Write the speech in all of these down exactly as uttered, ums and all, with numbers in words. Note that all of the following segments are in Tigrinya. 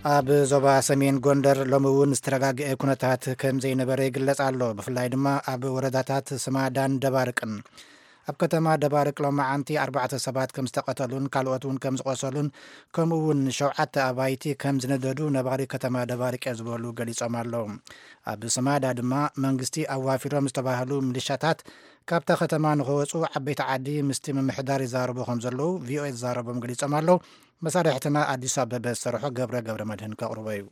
ኣብ ዞባ ሰሜን ጎንደር ሎምውን ዝተረጋግአ ኩነታት ከም ዘይነበረ ይግለጽ ኣሎ። ብፍላይ ድማ ኣብ ወረዳታት ስማዳን ደባርቅን ኣብ ከተማ ደባርቅ ሎማዓንቲ ኣርባዕተ ሰባት ከም ዝተቐተሉን ካልኦት እውን ከም ዝቆሰሉን ከምኡውን ሸውዓተ ኣባይቲ ከም ዝነደዱ ነባሪ ከተማ ደባርቅ ዝበሉ ገሊጾም ኣለዉ። ኣብ ስማዳ ድማ መንግስቲ ኣዋፊሮም ዝተባህሉ ሚሊሻታት ካብታ ከተማ ንኸወፁ ዓበይቲ ዓዲ ምስቲ ምምሕዳር ይዛረቡ ከም ዘለዉ ቪኦኤ ዝዛረቦም ገሊጾም ኣለዉ። መሳርሕትና ኣዲስ ኣበበ ዝሰርሖ ገብረ ገብረ መድህን ከቕርቦ እዩ።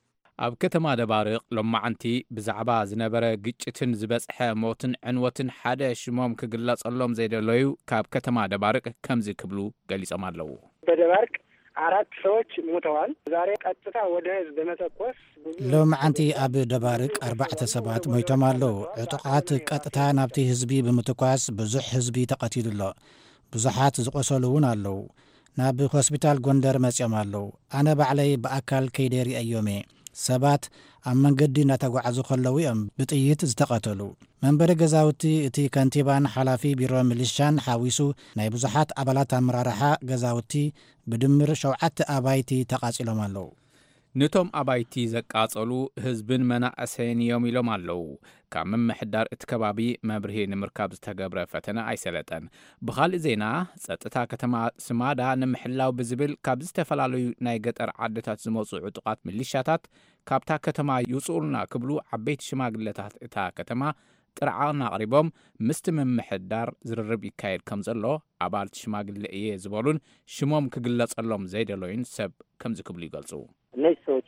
ኣብ ከተማ ደባርቅ ሎማዓንቲ ብዛዕባ ዝነበረ ግጭትን ዝበጽሐ ሞትን ዕንወትን ሓደ ሽሞም ክግለጸሎም ዘይደለዩ ካብ ከተማ ደባርቅ ከምዚ ክብሉ ገሊጾም ኣለዉ። በደባርቅ አራት ሰዎች ሞተዋል። ዛሬ ቀጥታ ወደ ህዝብ በመተኮስ ሎማዓንቲ ኣብ ደባርቅ ኣርባዕተ ሰባት ሞይቶም ኣለዉ። ዕጡቃት ቀጥታ ናብቲ ህዝቢ ብምትኳስ ብዙሕ ህዝቢ ተቐቲሉ ኣሎ። ብዙሓት ዝቆሰሉ እውን ኣለዉ። ናብ ሆስፒታል ጎንደር መጽኦም ኣለዉ። ኣነ ባዕለይ ብኣካል ከይደ ሪአዮም እየ። ሰባት ኣብ መንገዲ እናተጓዓዙ ከለዉ እዮም ብጥይት ዝተቐተሉ። መንበሪ ገዛውቲ እቲ ከንቲባን ሓላፊ ቢሮ ሚሊሻን ሓዊሱ ናይ ብዙሓት ኣባላት ኣመራርሓ ገዛውቲ ብድምር ሸውዓተ ኣባይቲ ተቓጺሎም ኣለዉ። ነቶም ኣባይቲ ዘቃጸሉ ህዝብን መናእሰይን እዮም ኢሎም ኣለዉ። ካብ ምምሕዳር እቲ ከባቢ መብርሂ ንምርካብ ዝተገብረ ፈተነ ኣይሰለጠን። ብኻልእ ዜና ጸጥታ ከተማ ስማዳ ንምሕላው ብዝብል ካብ ዝተፈላለዩ ናይ ገጠር ዓድታት ዝመፁ ዕጡቃት ሚሊሻታት ካብታ ከተማ ይውፅኡልና ክብሉ ዓበይቲ ሽማግለታት እታ ከተማ ጥርዓና ኣቕሪቦም ምስቲ ምምሕዳር ዝርርብ ይካየድ ከም ዘሎ ኣባልቲ ሽማግለ እየ ዝበሉን ሽሞም ክግለጸሎም ዘይደለዩን ሰብ ከምዚ ክብሉ ይገልጹ። እነዚህ ሰዎች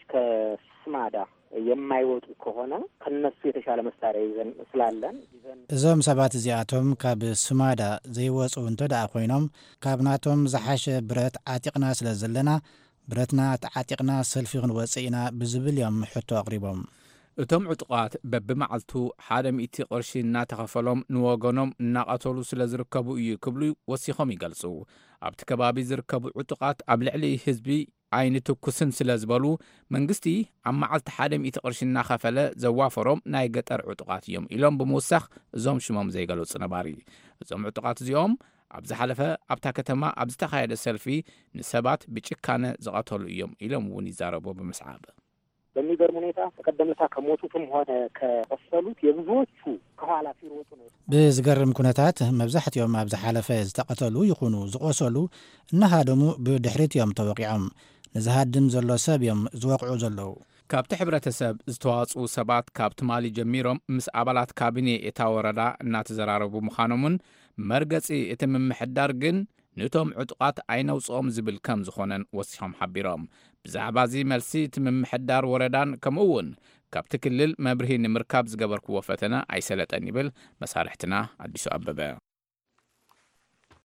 ከስማዳ የማይወጡ ከሆነ ከነሱ የተሻለ መሳሪያ ይዘን ስላለን እዞም ሰባት እዚኣቶም ካብ ስማዳ ዘይወፁ እንተደኣ ኮይኖም ካብ ናቶም ዝሓሸ ብረት ዓጢቕና ስለ ዘለና ብረትና ተዓጢቕና ሰልፊ ክንወፅእ ኢና ብዝብል እዮም ሕቶ ኣቕሪቦም። እቶም ዕጡቃት በብመዓልቱ ሓደ ሚእቲ ቅርሺ እናተኸፈሎም ንወገኖም እናቐተሉ ስለ ዝርከቡ እዩ ክብሉ ወሲኾም ይገልጹ። ኣብቲ ከባቢ ዝርከቡ ዕጡቃት ኣብ ልዕሊ ህዝቢ ዓይኒ ትኩስን ስለ ዝበሉ መንግስቲ ኣብ መዓልቲ ሓደ ሚእቲ ቅርሺ እናኸፈለ ዘዋፈሮም ናይ ገጠር ዕጡቃት እዮም ኢሎም ብምውሳኽ እዞም ሽሞም ዘይገለጹ ነባሪ እዞም ዕጡቃት እዚኦም ኣብ ዝሓለፈ ኣብታ ከተማ ኣብ ዝተኻየደ ሰልፊ ንሰባት ብጭካነ ዝቐተሉ እዮም ኢሎም እውን ይዛረቡ ብምስዓብ። በሚገርም ሁኔታ ተቀደምታ ከሞቱትም ሆነ ከቆሰሉት የብዙዎቹ ከኋላ ሲሮጡ ነው። ብዝገርም ኩነታት መብዛሕትኦም ኣብ ዝሓለፈ ዝተቐተሉ ይኹኑ ዝቆሰሉ እናሃደሙ ብድሕሪት እዮም ተወቂዖም ንዝሃድም ዘሎ ሰብ እዮም ዝወቅዑ ዘለዉ። ካብቲ ሕብረተሰብ ዝተዋፅኡ ሰባት ካብ ትማሊ ጀሚሮም ምስ ኣባላት ካቢኔ እታ ወረዳ እናተዘራረቡ ምዃኖምን መርገፂ እቲ ምምሕዳር ግን ነቶም ዕጡቃት ኣይነውፅኦም ዝብል ከም ዝኾነን ወሲሖም ሓቢሮም። ብዛዕባ እዚ መልሲ እቲ ምምሕዳር ወረዳን ከምኡውን ካብቲ ክልል መብርሂ ንምርካብ ዝገበርክዎ ፈተነ ኣይሰለጠን ይብል መሳርሕትና ኣዲሱ ኣበበ።